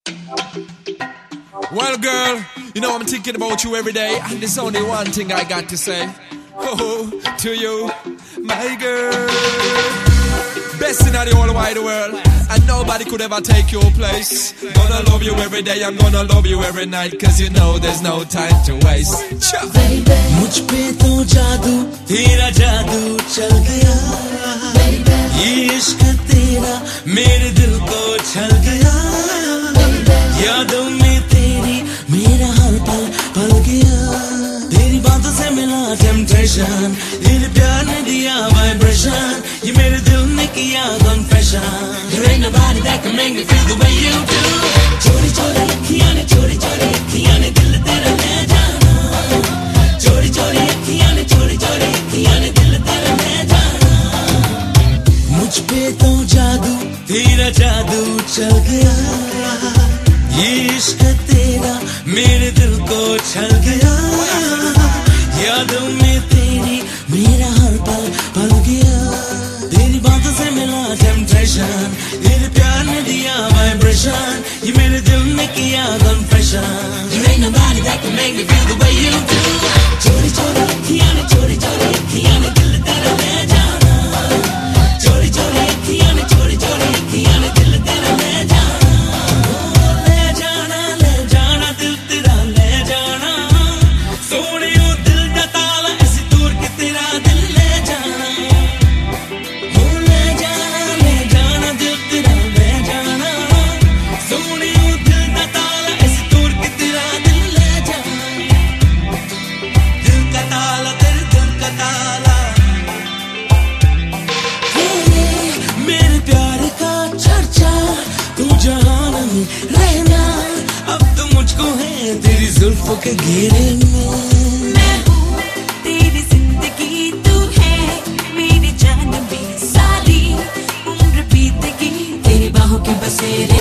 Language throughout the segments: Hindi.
Well, girl, you know I'm thinking about you every day, and there's only one thing I got to say. Oh, to you, my girl. Best in the whole wide world, and nobody could ever take your place. Gonna love you every day, I'm gonna love you every night, cause you know there's no time to waste. मुझ पे तो जादू, तेरा जादू चल गया। ये इश्क तेरा मेरे दिल को छल गया। यादों में तेरी मेरा हर पल पल गया। तेरी बातों से मिला टेम्पटेशन, तेरे प्यार ने दिया वाइब्रेशन, ये मेरे दिल ने किया confession. There ain't nobody that can make me feel the way you do। चोरी चोरी अखियाँ ने, चोरी चोरी अखियाँ ने दिल तेरा ले जाना। चोरी चोरी अखियाँ ने, चोरी चोरी अखियाँ ने दिल तेरा ले जाना। मुझ पे तो जादू, तेरा जादू चल गया। ये इश्क तेरा मेरे दिल को छल गया। यादों में तेरी मेरा हर पल पल गया। तेरी बातों से मिला टेम्पटेशन, तेरे प्यार ने दिया वाइब्रेशन, ये मेरे दिल ने किया confession. There ain't nobody that can make me feel the way you do। चोरी चोरी अखियाँ ने, चोरी चोरी अखियाँ ने दिल तेरा ले जाना। चोरी चोरी अखियाँ ने, चोरी चोरी अखियाँ ने दिल तेरा ले जाना। ले जाना, ले जाना दिल तेरा ले जाना। सोने ओ दिल का ताला ऐसी दूर के तेरा दिल ले जाना। ले जाना दिल तेरा ले जाना। सोने ओ दिल का ताला ऐसी दूर के तेरा दिल ले जाना। दिल का ताला, तेरे दिल का ताला। मेरे प्यार का चर्चा तू जहां में रहना। अब तो मुझको है तेरी जुल्फों के घेरे में। मैं हूँ तेरी जिंदगी, तू है मेरी जान भी। सारी उम्र बीतेगी तेरी बाहों के बसेरे।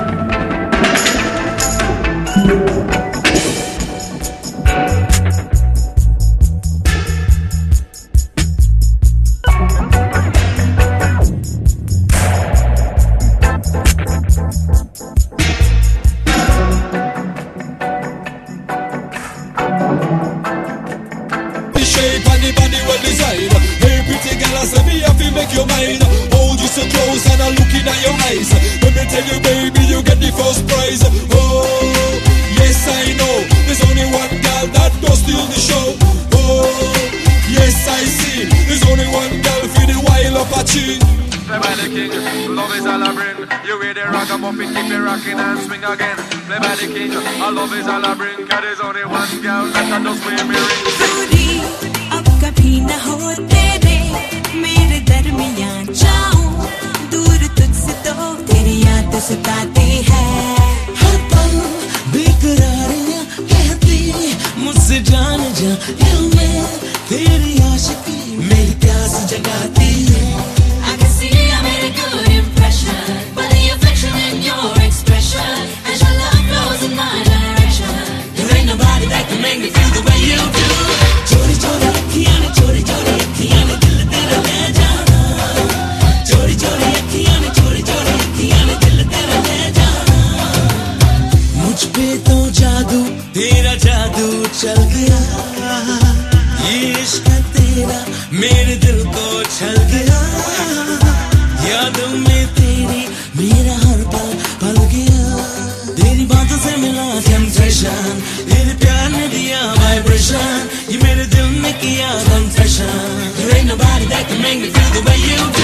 Shape and the body well designed. Hey pretty girl, I say me have to make your mind. Hold you so close and I'm looking at your eyes. Let me tell you baby, you get the first prize. Oh, yes I know, there's only one girl that does steal the show. Oh, yes I see, there's only one girl for the wild Apache. Play by the king, love is all I bring. You hear the rock, I'm up and keep it rocking and swing again. Play by the king, love is all I bring. Cause there's only one girl that can just wear me ring. दूरी अब कभी न हो तेरे मेरे दरमियां। जाऊं दूर तुझसे तो तेरी याद सताती है। हर पल बेकरारियां कहती मुझसे जान जा। दिल में तेरी आशिकी मेरी प्यास जगाती है। I can see I made a good impression, but the affection in your expression as your love flows in my direction. There ain't nobody that can make me feel the way you do। चोरी चोरी अखियाँ ने, चोरी चोरी अखियाँ ने दिल तेरा ले जाना। चोरी चोरी अखियाँ ने, चोरी चोरी अखियाँ ने दिल तेरा ले जाना। मुझ पे तो जादू, तेरा जादू चल गया। ये इश्क तेरा मेरे दिल को छल गया। यादों में तेरी मेरा हर पल पल गया। तेरी बातों से मिला टेम्पटेशन, तेरे प्यार ने दिया वाइब्रेशन, ये मेरे दिल ने किया confession. There ain't nobody that can make me feel the way you do।